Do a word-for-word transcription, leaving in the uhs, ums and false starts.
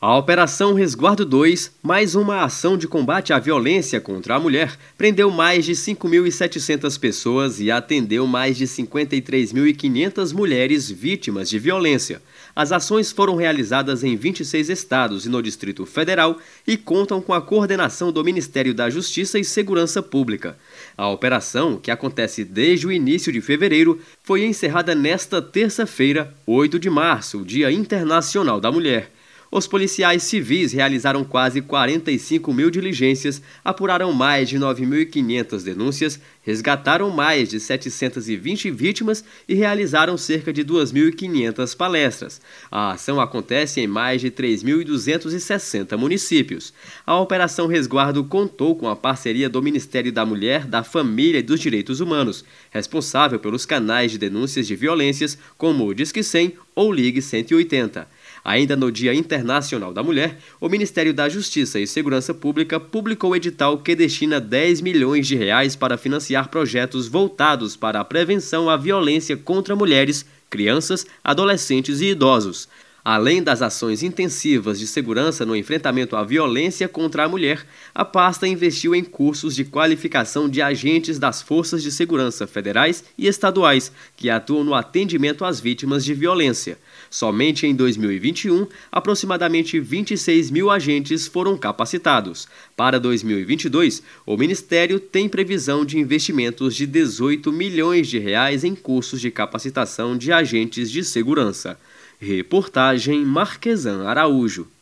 A Operação Resguardo dois, mais uma ação de combate à violência contra a mulher, prendeu mais de cinco mil e setecentas pessoas e atendeu mais de cinquenta e três mil e quinhentas mulheres vítimas de violência. As ações foram realizadas em vinte e seis estados e no Distrito Federal e contam com a coordenação do Ministério da Justiça e Segurança Pública. A operação, que acontece desde o início de fevereiro, foi encerrada nesta terça-feira, oito de março, Dia Internacional da Mulher. Os policiais civis realizaram quase quarenta e cinco mil diligências, apuraram mais de nove mil e quinhentas denúncias, resgataram mais de setecentas e vinte vítimas e realizaram cerca de duas mil e quinhentas palestras. A ação acontece em mais de três mil duzentos e sessenta municípios. A Operação Resguardo contou com a parceria do Ministério da Mulher, da Família e dos Direitos Humanos, responsável pelos canais de denúncias de violências, como o Disque cem ou Ligue cento e oitenta. Ainda no Dia Internacional da Mulher, o Ministério da Justiça e Segurança Pública publicou edital que destina dez milhões de reais para financiar projetos voltados para a prevenção à violência contra mulheres, crianças, adolescentes e idosos. Além das ações intensivas de segurança no enfrentamento à violência contra a mulher, a pasta investiu em cursos de qualificação de agentes das Forças de Segurança federais e estaduais, que atuam no atendimento às vítimas de violência. Somente em dois mil e vinte e um, aproximadamente vinte e seis mil agentes foram capacitados. Para dois mil e vinte e dois, o Ministério tem previsão de investimentos de dezoito milhões de reais em cursos de capacitação de agentes de segurança. Reportagem Marquesan Araújo.